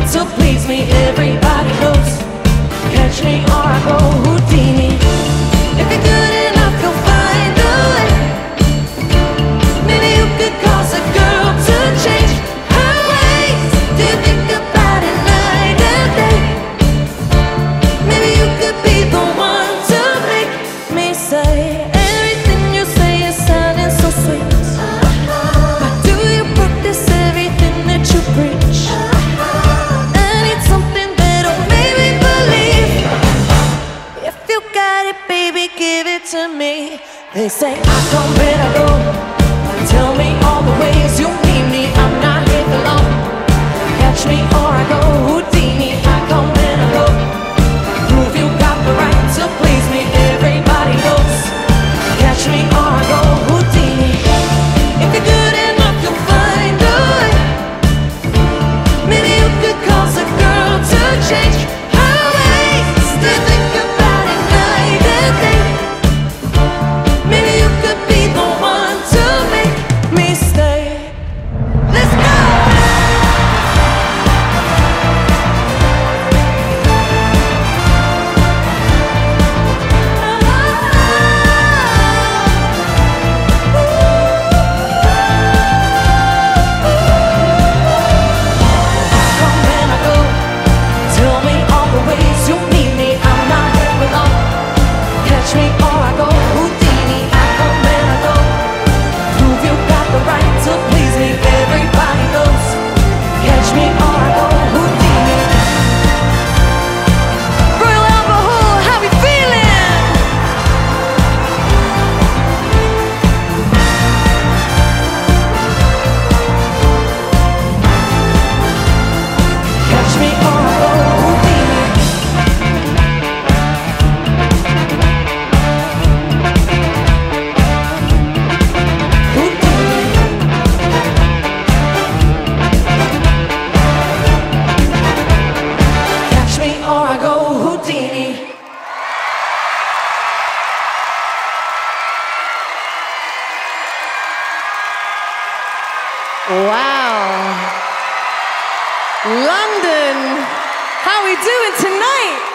to please me. Everybody knows. Catch me or I go Houdini. If you're good enough, you'll find a way. Maybe you could cause a girl to change her ways. Do you think about it night and day? Maybe you could be the one to make me say everything you say is sounding so sweet. But do you practice everything that you preach? I need something that'll make me believe. If you got it, baby, give it to me. They say I come when I go. Tell me all the ways you need me. I'm not here for long. Catch me or I go Houdini. I come when I go. Prove you got the right to please me. Everybody knows. Catch me or I go Houdini. If you're good enough, you'll find a way. Maybe you could cause a girl to change her ways. To think about it night and day. Maybe you could be the one to make me stay. Let's go! Come when I go. Tell me all the ways you need me. I'm not here for long. Catch me or I go Houdini. I come when I go. Prove you got the right to please me. Everybody knows. Catch me or I go Houdini. Royal Albert Hall, how we feeling? Catch me or I go Houdini. Houdini. Catch me or I go Houdini. Wow. London, how we doing tonight?